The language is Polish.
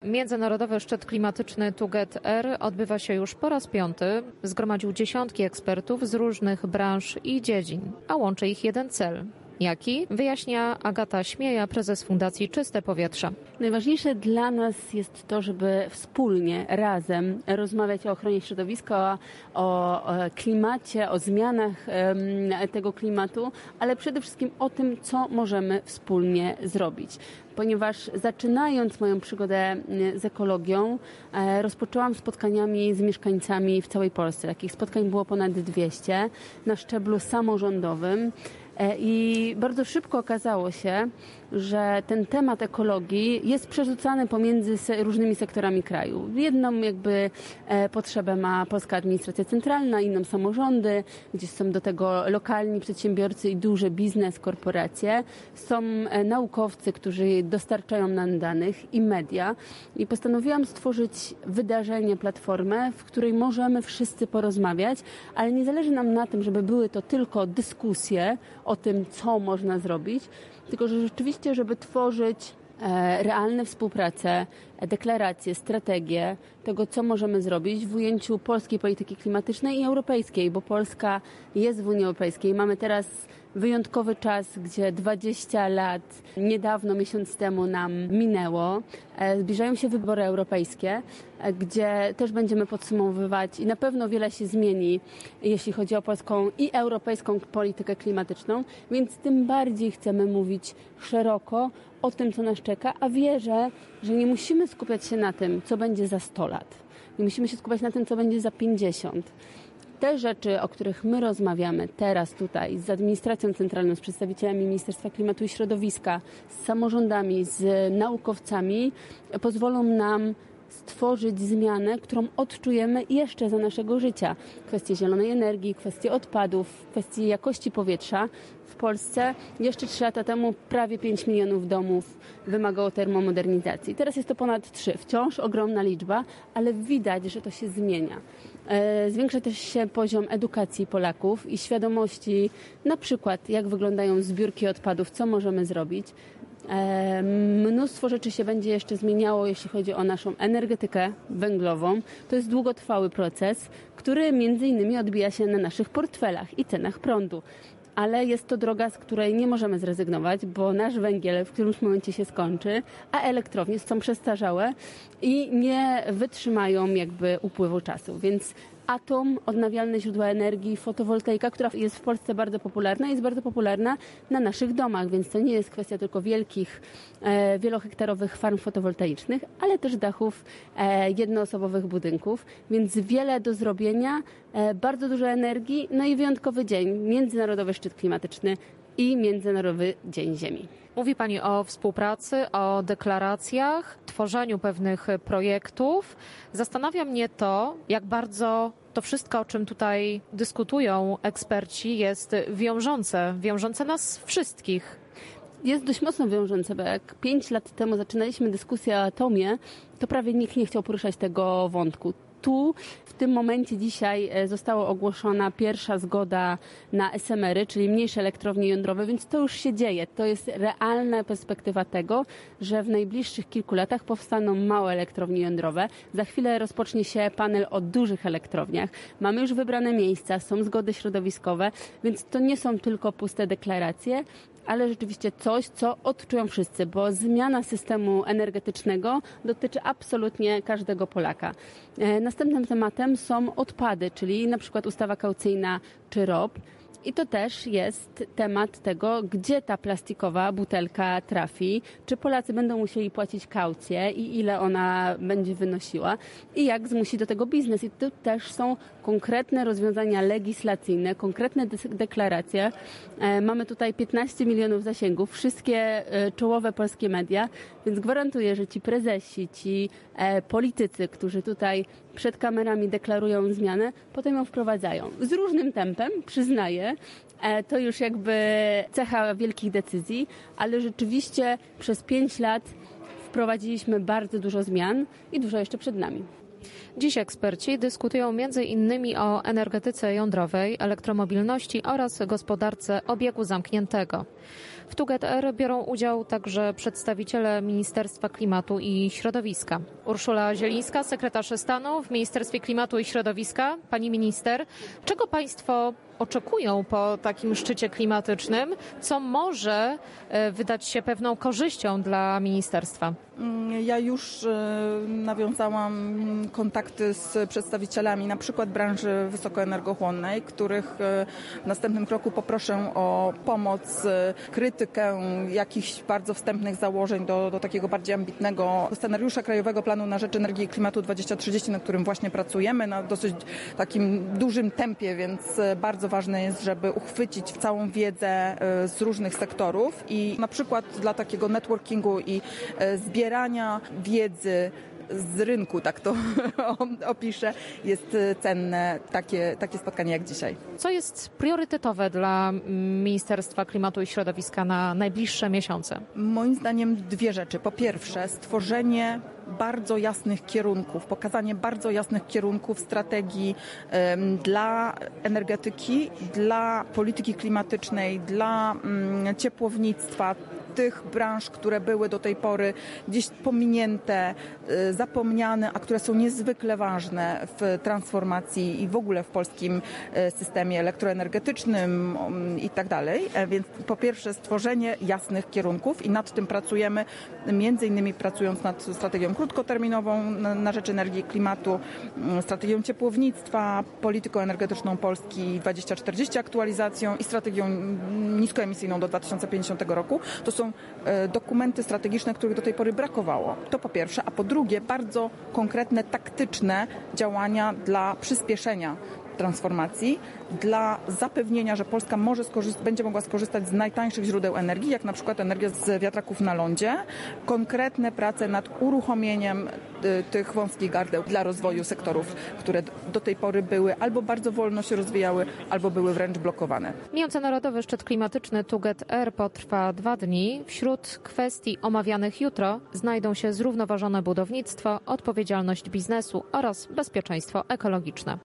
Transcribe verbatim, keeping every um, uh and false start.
Międzynarodowy szczyt klimatyczny Together odbywa się już po raz piąty. Zgromadził dziesiątki ekspertów z różnych branż i dziedzin, a łączy ich jeden cel. Jaki? Wyjaśnia Agata Śmieja, prezes Fundacji Czyste Powietrze. Najważniejsze dla nas jest to, żeby wspólnie, razem rozmawiać o ochronie środowiska, o, o klimacie, o zmianach um, tego klimatu, ale przede wszystkim o tym, co możemy wspólnie zrobić. Ponieważ zaczynając moją przygodę z ekologią, e, rozpoczęłam spotkaniami z mieszkańcami w całej Polsce. Takich spotkań było ponad dwieście na szczeblu samorządowym. I bardzo szybko okazało się, że ten temat ekologii jest przerzucany pomiędzy se, różnymi sektorami kraju. Jedną jakby e, potrzebę ma polska administracja centralna, inną samorządy, gdzie są do tego lokalni przedsiębiorcy i duży biznes, korporacje. Są e, naukowcy, którzy dostarczają nam danych i media. I postanowiłam stworzyć wydarzenie, platformę, w której możemy wszyscy porozmawiać, ale nie zależy nam na tym, żeby były to tylko dyskusje o tym, co można zrobić, tylko że rzeczywiście, żeby tworzyć e, realne współpracę, deklaracje, strategie tego, co możemy zrobić w ujęciu polskiej polityki klimatycznej i europejskiej, bo Polska jest w Unii Europejskiej. Mamy teraz wyjątkowy czas, gdzie dwadzieścia lat, niedawno, miesiąc temu nam minęło. Zbliżają się wybory europejskie, gdzie też będziemy podsumowywać i na pewno wiele się zmieni, jeśli chodzi o polską i europejską politykę klimatyczną, więc tym bardziej chcemy mówić szeroko o tym, co nas czeka, a wierzę, że nie musimy skupiać się na tym, co będzie za sto lat. Nie musimy się skupiać na tym, co będzie za pięćdziesiąt. Te rzeczy, o których my rozmawiamy teraz tutaj z administracją centralną, z przedstawicielami Ministerstwa Klimatu i Środowiska, z samorządami, z naukowcami, pozwolą nam stworzyć zmianę, którą odczujemy jeszcze za naszego życia. Kwestie zielonej energii, kwestie odpadów, kwestie jakości powietrza. W Polsce jeszcze trzy lata temu prawie pięć milionów domów wymagało termomodernizacji. Teraz jest to ponad trzy. Wciąż ogromna liczba, ale widać, że to się zmienia. Zwiększa też się poziom edukacji Polaków i świadomości, na przykład jak wyglądają zbiórki odpadów, co możemy zrobić. Mnóstwo rzeczy się będzie jeszcze zmieniało, jeśli chodzi o naszą energetykę węglową. To jest długotrwały proces, który między innymi odbija się na naszych portfelach i cenach prądu. Ale jest to droga, z której nie możemy zrezygnować, bo nasz węgiel w którymś momencie się skończy, a elektrownie są przestarzałe i nie wytrzymają jakby upływu czasu. Więc atom, odnawialne źródła energii, fotowoltaika, która jest w Polsce bardzo popularna, jest bardzo popularna na naszych domach, więc to nie jest kwestia tylko wielkich, e, wielohektarowych farm fotowoltaicznych, ale też dachów e, jednoosobowych budynków, więc wiele do zrobienia, e, bardzo dużo energii, no i wyjątkowy dzień, Międzynarodowy Szczyt Klimatyczny i Międzynarodowy Dzień Ziemi. Mówi Pani o współpracy, o deklaracjach, tworzeniu pewnych projektów. Zastanawia mnie to, jak bardzo to wszystko, o czym tutaj dyskutują eksperci, jest wiążące, wiążące nas wszystkich. Jest dość mocno wiążące, bo jak pięć lat temu zaczynaliśmy dyskusję o atomie, to prawie nikt nie chciał poruszać tego wątku. Tu w tym momencie dzisiaj została ogłoszona pierwsza zgoda na es em ery, czyli mniejsze elektrownie jądrowe, więc to już się dzieje. To jest realna perspektywa tego, że w najbliższych kilku latach powstaną małe elektrownie jądrowe. Za chwilę rozpocznie się panel o dużych elektrowniach. Mamy już wybrane miejsca, są zgody środowiskowe, więc to nie są tylko puste deklaracje, ale rzeczywiście coś, co odczują wszyscy, bo zmiana systemu energetycznego dotyczy absolutnie każdego Polaka. Następnym tematem są odpady, czyli na przykład ustawa kaucyjna czy R O P. I to też jest temat tego, gdzie ta plastikowa butelka trafi, czy Polacy będą musieli płacić kaucję i ile ona będzie wynosiła i jak zmusi do tego biznes. I tu też są konkretne rozwiązania legislacyjne, konkretne deklaracje. E, mamy tutaj piętnaście milionów zasięgów, wszystkie e, czołowe polskie media, więc gwarantuję, że ci prezesi, ci e, politycy, którzy tutaj przed kamerami deklarują zmianę, potem ją wprowadzają. Z różnym tempem, przyznaję, e, to już jakby cecha wielkich decyzji, ale rzeczywiście przez pięć lat wprowadziliśmy bardzo dużo zmian i dużo jeszcze przed nami. Dziś eksperci dyskutują między innymi o energetyce jądrowej, elektromobilności oraz gospodarce obiegu zamkniętego. W T U G E T R biorą udział także przedstawiciele Ministerstwa Klimatu i Środowiska. Urszula Zielińska, sekretarz stanu w Ministerstwie Klimatu i Środowiska. Pani minister, czego państwo oczekują po takim szczycie klimatycznym, co może wydać się pewną korzyścią dla ministerstwa? Ja już nawiązałam kontakty z przedstawicielami na przykład branży wysokoenergochłonnej, których w następnym kroku poproszę o pomoc, krytykę jakichś bardzo wstępnych założeń do, do takiego bardziej ambitnego scenariusza Krajowego Planu na rzecz Energii i Klimatu dwadzieścia trzydzieści, na którym właśnie pracujemy na dosyć takim dużym tempie, więc bardzo ważne jest, żeby uchwycić całą wiedzę z różnych sektorów i na przykład dla takiego networkingu i zbierania wiedzy z rynku, tak to opiszę, jest cenne takie, takie spotkanie jak dzisiaj. Co jest priorytetowe dla Ministerstwa Klimatu i Środowiska na najbliższe miesiące? Moim zdaniem dwie rzeczy. Po pierwsze, stworzenie bardzo jasnych kierunków, pokazanie bardzo jasnych kierunków strategii um, dla energetyki, dla polityki klimatycznej, dla um, ciepłownictwa, tych branż, które były do tej pory gdzieś pominięte, zapomniane, a które są niezwykle ważne w transformacji i w ogóle w polskim systemie elektroenergetycznym i tak dalej. Więc po pierwsze stworzenie jasnych kierunków i nad tym pracujemy, między innymi pracując nad strategią krótkoterminową na, na rzecz energii i klimatu, strategią ciepłownictwa, polityką energetyczną Polski dwadzieścia czterdzieści aktualizacją i strategią niskoemisyjną do dwa tysiące pięćdziesiątego roku. To są dokumenty strategiczne, których do tej pory brakowało. To po pierwsze, a po drugie bardzo konkretne, taktyczne działania dla przyspieszenia transformacji, dla zapewnienia, że Polska może skorzystać, będzie mogła skorzystać z najtańszych źródeł energii, jak na przykład energia z wiatraków na lądzie. Konkretne prace nad uruchomieniem y, tych wąskich gardeł dla rozwoju sektorów, które do tej pory były albo bardzo wolno się rozwijały, albo były wręcz blokowane. Międzynarodowy Szczyt Klimatyczny T U G E T R potrwa dwa dni. Wśród kwestii omawianych jutro znajdą się zrównoważone budownictwo, odpowiedzialność biznesu oraz bezpieczeństwo ekologiczne.